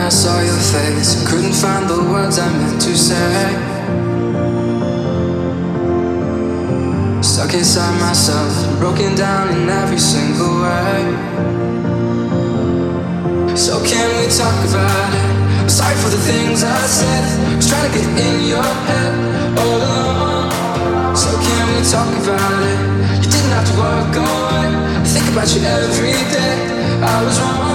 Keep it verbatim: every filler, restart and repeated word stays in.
I saw your face, couldn't find the words I meant to say. Stuck inside myself, broken down in every single way. So can we talk about it? I'm sorry for the things I said. I was trying to get in your head all along. So can we talk about it? You didn't have to walk away. I think about you every day. I was wrong.